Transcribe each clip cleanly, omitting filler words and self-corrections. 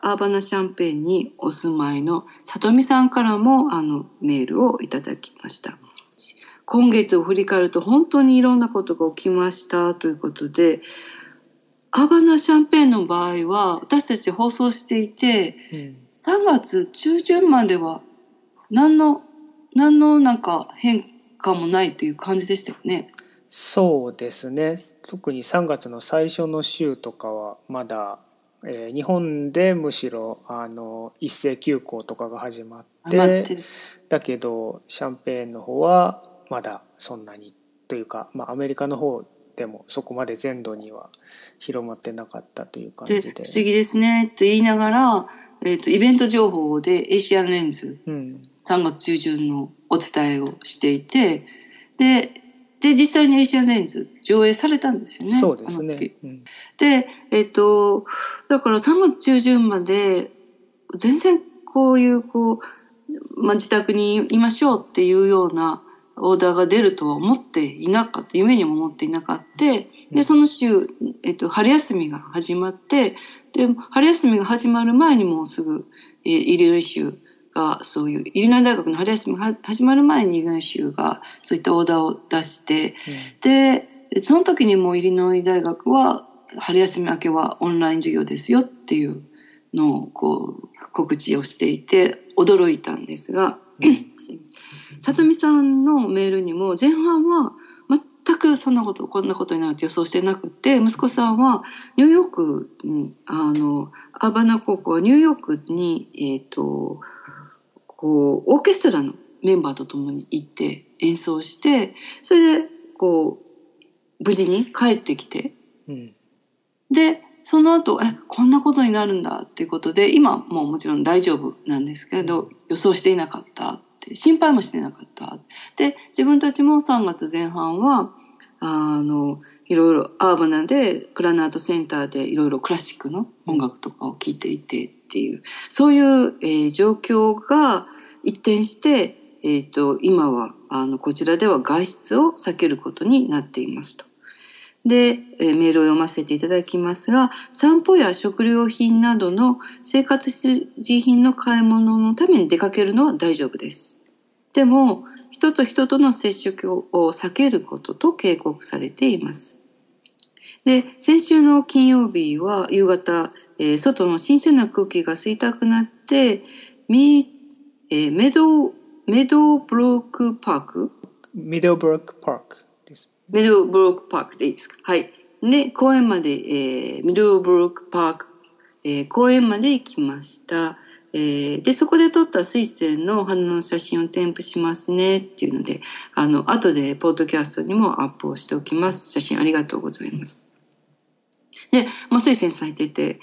アーバナシャンペーンにお住まいの里美さんからもメールをいただきました。今月を振り返ると本当にいろんなことが起きましたということで、アーバナシャンペーンの場合は私たち放送していて、3月中旬までは何のなんか変化もないという感じでしたよね。 そうですね。特に3月の最初の週とかはまだ、日本でむしろ一斉休校とかが始まってだけどシャンペーンの方はまだそんなにというか、アメリカの方でもそこまで全土には広まってなかったという感じで。 不思議ですねと言いながら、イベント情報でエイシアンレンズ、3月中旬のお伝えをしていて、で実際にエイシアンレンズ上映されたんですよね。 そうですね。 で、だから3月中旬まで全然こういう自宅にいましょうっていうようなオーダーが出るとは思っていなかった、夢にも思っていなかった。でその週、春休みが始まって、で春休みが始まる前にもうすぐ、イリノイ州がそういうイリノイ大学の春休みが始まる前にイリノイ州がそういったオーダーを出して、でその時にもイリノイ大学は春休み明けはオンライン授業ですよっていうのを告知をしていて驚いたんですが、里美さんのメールにも前半は全くこんなことになると予想してなくて、息子さんはニューヨークにアーバナ高校はニューヨークにオーケストラのメンバーと共に行って演奏して、それで無事に帰ってきて、でその後こんなことになるんだっていうことで今もちろん大丈夫なんですけれど、予想していなかったって心配もしていなかったで、自分たちも3月前半はいろいろアーバナでクラナートセンターでいろいろクラシックの音楽とかを聴いていてっていう、そういう、状況が一転して、今はこちらでは外出を避けることになっていますと。で、メールを読ませていただきますが、散歩や食料品などの生活必需品の買い物のために出かけるのは大丈夫です。でも人と人との接触を避けることと警告されています。で、先週の金曜日は夕方、外の新鮮な空気が吸いたくなってメドウブロックパークミドルブロックパークです。 ミドルブロックパークでいいですか。はい。で、公園まで、ミドルブロックパーク、公園まで行きました。で、そこで撮った水仙の花の写真を添付しますねっていうので、後でポッドキャストにもアップをしておきます。写真ありがとうございます。で、水仙咲いてて、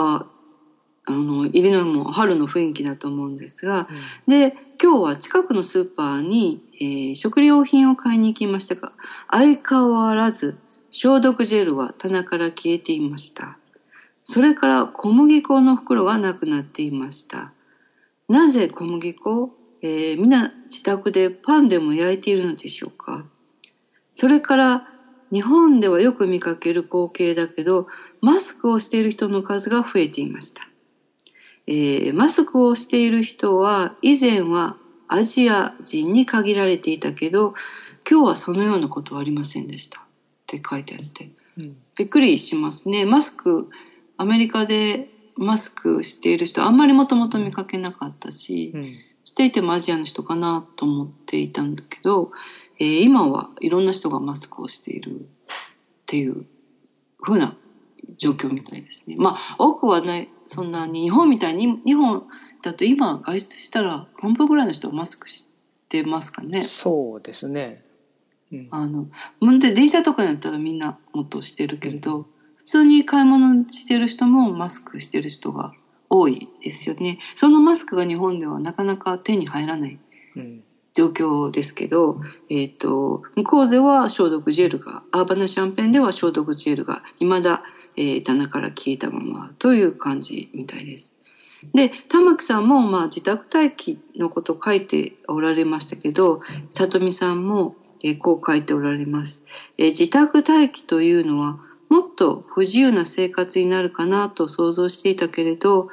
イリノイも春の雰囲気だと思うんですが、で、今日は近くのスーパーに、食料品を買いに行きましたが、相変わらず消毒ジェルは棚から消えていました。それから小麦粉の袋がなくなっていました。なぜ小麦粉？みんな自宅でパンでも焼いているのでしょうか。それから日本ではよく見かける光景だけど、マスクをしている人の数が増えていました。マスクをしている人は以前はアジア人に限られていたけど、今日はそのようなことはありませんでしたって書いてあって、びっくりしますね。アメリカでマスクしている人あんまりもともと見かけなかったし、していてもアジアの人かなと思っていたんだけど、今はいろんな人がマスクをしているっていう風な状況みたいですね。多くはない、そんなに日本みたいに、日本だと今外出したら半分ぐらいの人はマスクしてますかね。 そうですね。 で電車とかだったらみんなもっとしてるけれど、普通に買い物してる人もマスクしてる人が多いですよね。そのマスクが日本ではなかなか手に入らない状況ですけど、向こうでは消毒ジェルが、アーバナシャンペーンでは消毒ジェルが未だ、棚から消えたままという感じみたいです。で、玉木さんも自宅待機のことを書いておられましたけど、里美さんも、こう書いておられます。自宅待機というのはもっと不自由な生活になるかなと想像していたけれど、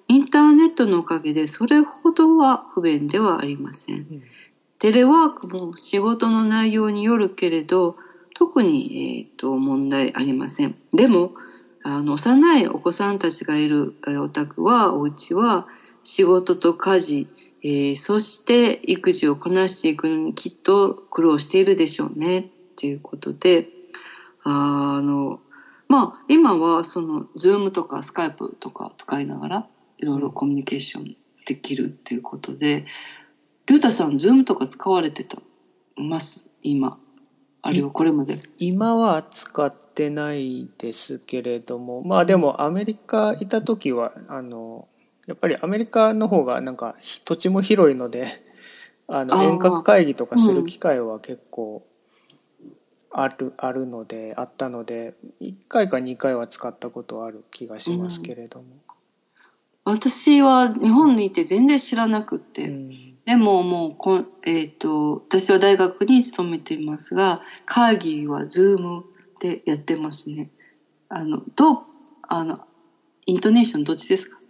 インターネットのおかげでそれほどは不便ではありません。テレワークも仕事の内容によるけれど特に、問題ありません。でも幼いお子さんたちがいるお宅はお家は仕事と家事、そして育児をこなしていくのにきっと苦労しているでしょうねっていうことで、今はその Zoom とか Skype とか使いながらいろいろコミュニケーションできるっていうことで、龍太さん Zoom とか使われてたます今？あれをこれまで。 今は使ってないですけれども、まあでもアメリカいた時はやっぱりアメリカの方がなんか土地も広いので遠隔会議とかする機会は結構あったので1回か2回は使ったことはある気がしますけれども、 私は日本にいて全然知らなくって、でももう私は大学に勤めていますが会議は Zoom でやってますね。イントネーションどっちですか？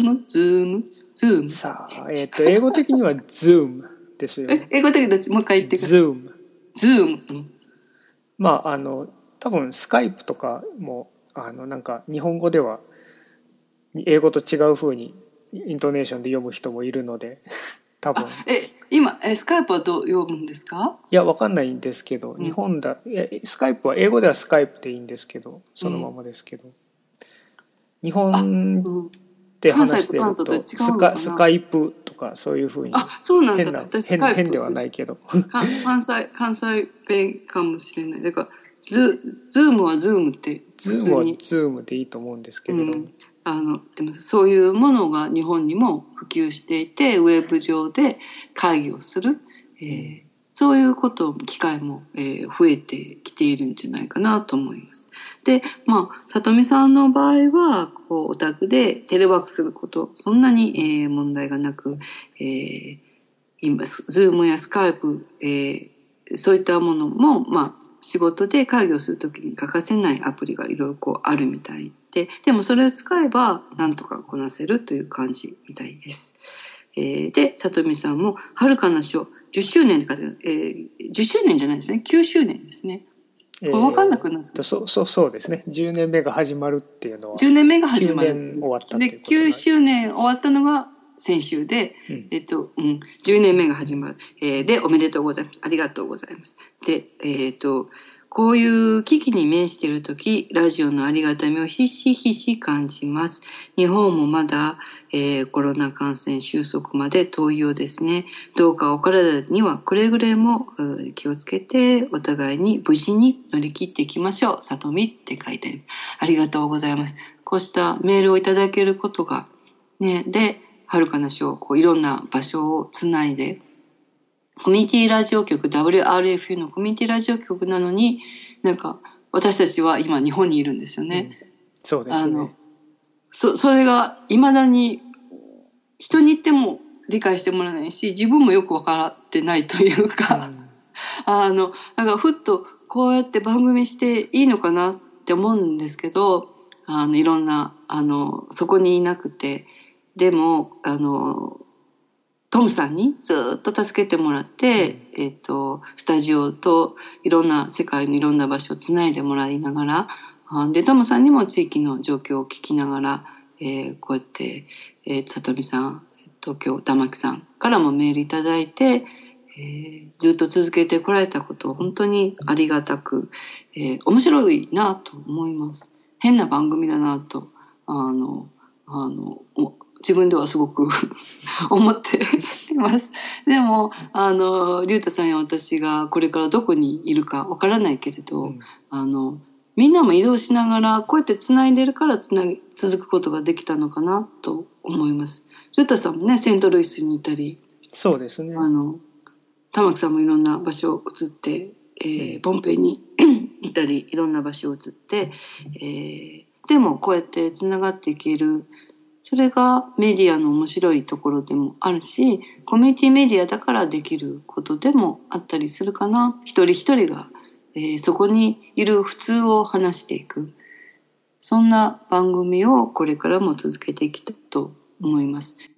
Zoom？ さあ、英語的には Zoom ですよ。 英語的にどっち？もう一回言ってください。Zoom。 まあ多分スカイプとかもなんか日本語では英語と違う風にイントネーションで読む人もいるので多分今スカイプはどう読むんですか？ いやわかんないんですけど、日本スカイプは英語ではスカイプでいいんですけどそのままですけど、日本で話してるとスカイプとかそういう風に変ではないけど関西弁かもしれない。だからズームはズームって普通にズームでいいと思うんですけれども、 でもそういうものが日本にも普及していてウェブ上で会議をする、そういう機会も、増えてきているんじゃないかなと思います。で、里見さんの場合はお宅でテレワークすることそんなに、問題がなく、今 Zoom や Skype、そういったものも、仕事で会議をするときに欠かせないアプリがいろいろあるみたいでもそれを使えばなんとかこなせるという感じみたいです。で、里見さんも遥かな書10周年って書いてある、10周年じゃないですね、9周年ですね。これ分かんなくなるんですか？ そうですね。10年目が始まるっていうのは 10年目が始まる。 9年終わったっていうことで9周年終わったのが先週で、10年目が始まる、でおめでとうございます、ありがとうございます。で、こういう危機に面しているときラジオのありがたみをひしひし感じます。日本もまだ、コロナ感染収束まで遠いようですね。どうかお体にはくれぐれも気をつけてお互いに無事に乗り切っていきましょう。里見って書いてある。ありがとうございます。こうしたメールをいただけることがね、で遥かな書いろんな場所をつないでコミュニティラジオ局 WRFU のコミュニティラジオ局なのになんか私たちは今日本にいるんですよね。 そうですね。 それが未だに人に言っても理解してもらえないし自分もよく分からってないというか、なんかふっとこうやって番組していいのかなって思うんですけどいろんなそこにいなくてでもトムさんにずっと助けてもらって、スタジオといろんな世界のいろんな場所をつないでもらいながらでトムさんにも地域の状況を聞きながら、こうやって、里見さん東京玉木さんからもメールいただいて、ずっと続けてこられたことを本当にありがたく、面白いなと思います。変な番組だなと自分ではすごく思っています。でも龍太さんや私がこれからどこにいるかわからないけれど、みんなも移動しながらこうやってつないでるから続くことができたのかなと思います。龍太さんもねセントルイスにいたり、 そうですね、 玉木さんもいろんな場所を移って、ポンペイにいたりいろんな場所を移って、でもこうやってつながっていける、それがメディアの面白いところでもあるしコミュニティメディアだからできることでもあったりするかな。一人一人が、そこにいる普通を話していく、そんな番組をこれからも続けていきたいと思います。